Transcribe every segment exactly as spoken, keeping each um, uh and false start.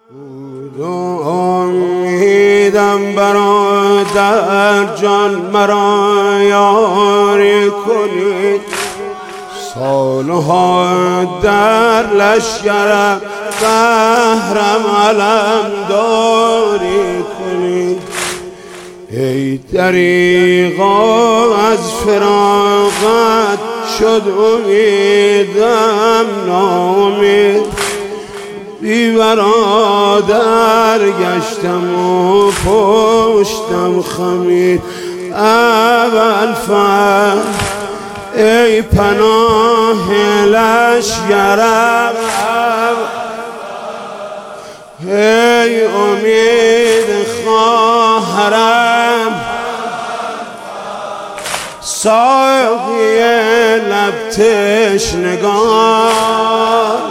بود و امیدم برادر جان مرا یاری کنید، سالها در لشکرم بهرم علم داری کنید. ای دریغا از فراقت شد امیدم ناامید، بی برادر گشتم و پشتم خمید. اول فر ای پناه لشکرم، ای امید خواهرم، ساقی لب تشنگان،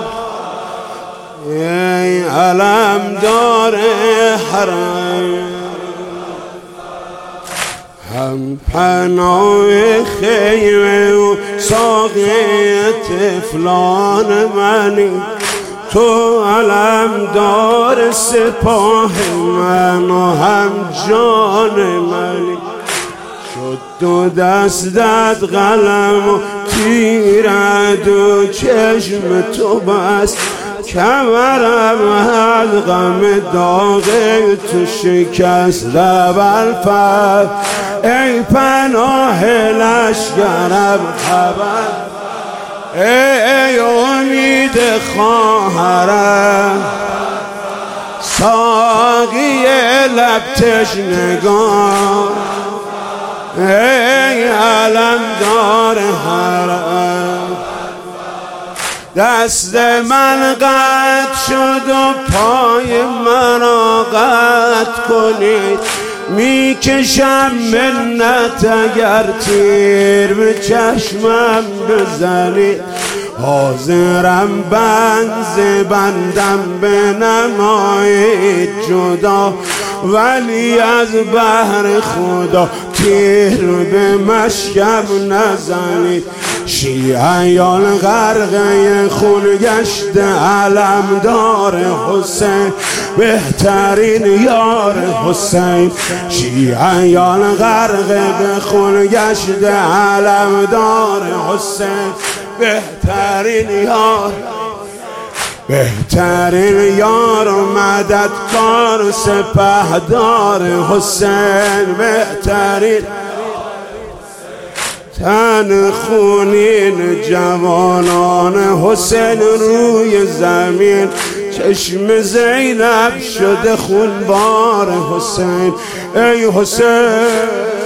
ای علمدار حرم، هم پناه خیمه و ساقی طفلان منی، تو علمدار سپاه من و هم جان منی. شد دو دستت قلم و تیرت و چشم تو بست، کمرم از غم داغ تو شکست. اول فر ای پناه لشکرم خبر، ای امید خواهرم، ساقی لب تشنگان، ای علمدار حرم. دست من قطع شد و پای مرا قطع کنید، می کشم منت اگر تیر به چشمم بزنید. حاضرم بند بندم بنمایید جدا، ولی از بهر خدا تیر به مشکم نزنید. شیعیان غرقه خون گشت علمدار حسین، بهترین یار حسین. شیعیان غرقه به خون گشت علمدار حسین، بهترین یار، بهترین یار و مددکار سپهدار حسین. بهترین تن خونین جوانان حسین روی زمین، چشم زینب شده خونبار حسین. ای حسین